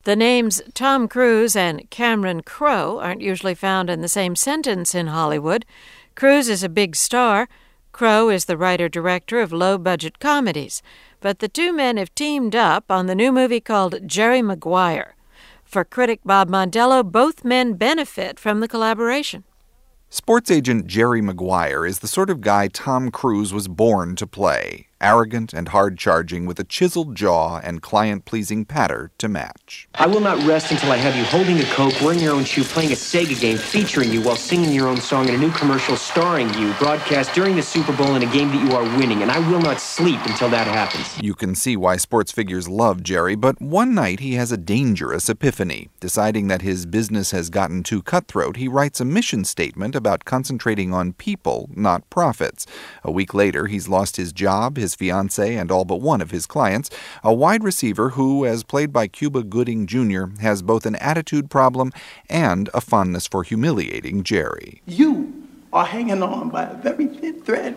The names Tom Cruise and Cameron Crowe aren't usually found in the same sentence in Hollywood. Cruise is a big star. Crowe is the writer-director of low-budget comedies. But the two men have teamed up on the new movie called Jerry Maguire. For critic Bob Mondello, both men benefit from the collaboration. Sports agent Jerry Maguire is the sort of guy Tom Cruise was born to play. Arrogant and hard-charging with a chiseled jaw and client-pleasing patter to match. I will not rest until I have you holding a Coke, wearing your own shoe, playing a Sega game, featuring you while singing your own song in a new commercial starring you, broadcast during the Super Bowl in a game that you are winning, and I will not sleep until that happens. You can see why sports figures love Jerry, but one night he has a dangerous epiphany. Deciding that his business has gotten too cutthroat, he writes a mission statement about concentrating on people, not profits. A week later, he's lost his job, his fiancée, and all but one of his clients, a wide receiver who, as played by Cuba Gooding Jr., has both an attitude problem and a fondness for humiliating Jerry. You are hanging on by a very thin thread.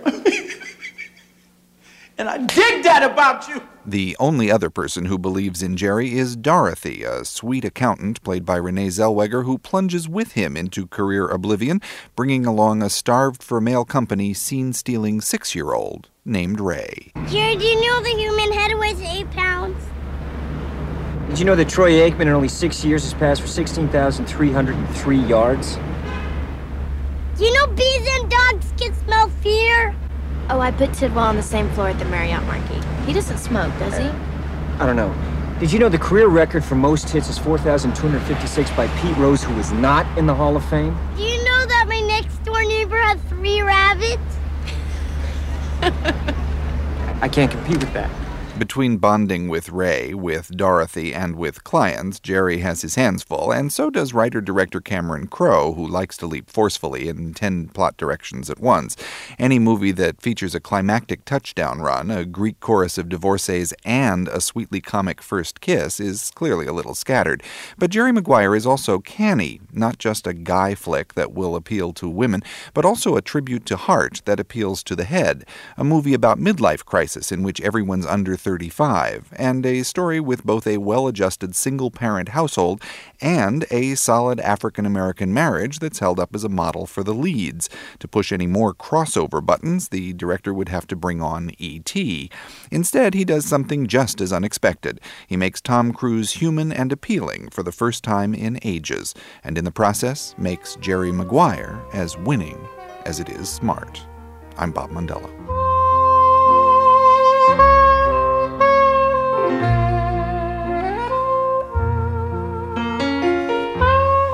And I dig that about you. The only other person who believes in Jerry is Dorothy, a sweet accountant played by Renee Zellweger, who plunges with him into career oblivion, bringing along a starved-for-male company scene-stealing 6-year-old named Ray. Jerry, do you know the human head weighs 8 pounds? Did you know that Troy Aikman in only 6 years has passed for 16,303 yards? Do you know bees and dogs can smell fear? Oh, I put Tidwell on the same floor at the Marriott Marquis. He doesn't smoke, does he? I don't know. Did you know the career record for most hits is 4,256 by Pete Rose, who is not in the Hall of Fame? Do you know that my next-door neighbor has 3 rabbits? I can't compete with that. Between bonding with Ray, with Dorothy, and with clients, Jerry has his hands full, and so does writer-director Cameron Crowe, who likes to leap forcefully in 10 plot directions at once. Any movie that features a climactic touchdown run, a Greek chorus of divorcees, and a sweetly comic first kiss is clearly a little scattered. But Jerry Maguire is also canny, not just a guy flick that will appeal to women, but also a tribute to heart that appeals to the head, a movie about midlife crisis in which everyone's under 35, and a story with both a well-adjusted single-parent household and a solid African-American marriage that's held up as a model for the leads. To push any more crossover buttons, the director would have to bring on E.T. Instead, he does something just as unexpected. He makes Tom Cruise human and appealing for the first time in ages, and in the process makes Jerry Maguire as winning as it is smart. I'm Bob Mondello.